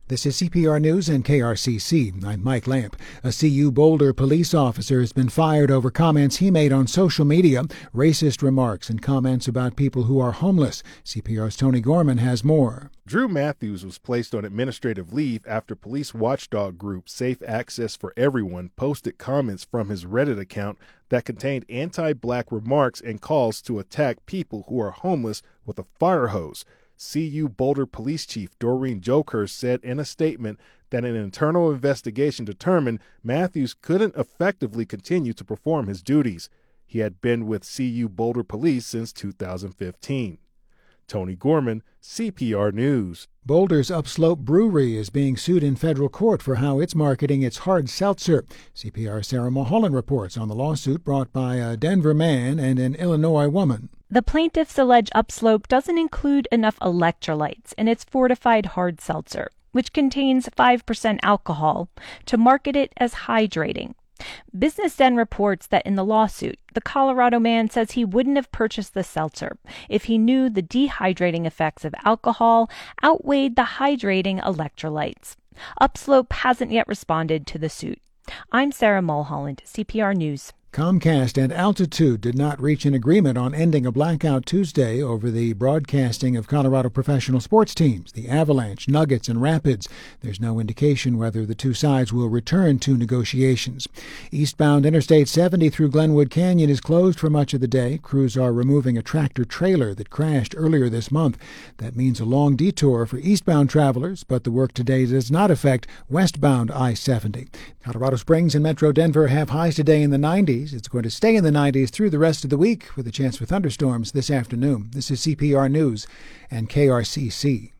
This is CPR News and KRCC. I'm Mike Lamp. A CU Boulder police officer has been fired over comments he made on social media, racist remarks and comments about people who are homeless. CPR's Tony Gorman has more. Drew Matthews was placed on administrative leave after police watchdog group Safe Access for Everyone posted comments from his Reddit account that contained anti-black remarks and calls to attack people who are homeless with a fire hose. CU Boulder Police Chief Doreen Joker said in a statement that an internal investigation determined Matthews couldn't effectively continue to perform his duties. He had been with CU Boulder Police since 2015. Tony Gorman, CPR News. Boulder's Upslope Brewery is being sued in federal court for how it's marketing its hard seltzer. CPR's Sarah Mulholland reports on the lawsuit brought by a Denver man and an Illinois woman. The plaintiffs allege Upslope doesn't include enough electrolytes in its fortified hard seltzer, which contains 5% alcohol, to market it as hydrating. Business Den reports that in the lawsuit, the Colorado man says he wouldn't have purchased the seltzer if he knew the dehydrating effects of alcohol outweighed the hydrating electrolytes. Upslope hasn't yet responded to the suit. I'm Sarah Mulholland, CPR News. Comcast and Altitude did not reach an agreement on ending a blackout Tuesday over the broadcasting of Colorado professional sports teams, the Avalanche, Nuggets, and Rapids. There's no indication whether the two sides will return to negotiations. Eastbound Interstate 70 through Glenwood Canyon is closed for much of the day. Crews are removing a tractor-trailer that crashed earlier this month. That means a long detour for eastbound travelers, but the work today does not affect westbound I-70. Colorado Springs and Metro Denver have highs today in the 90s. It's going to stay in the 90s through the rest of the week with a chance for thunderstorms this afternoon. This is CPR News and KRCC.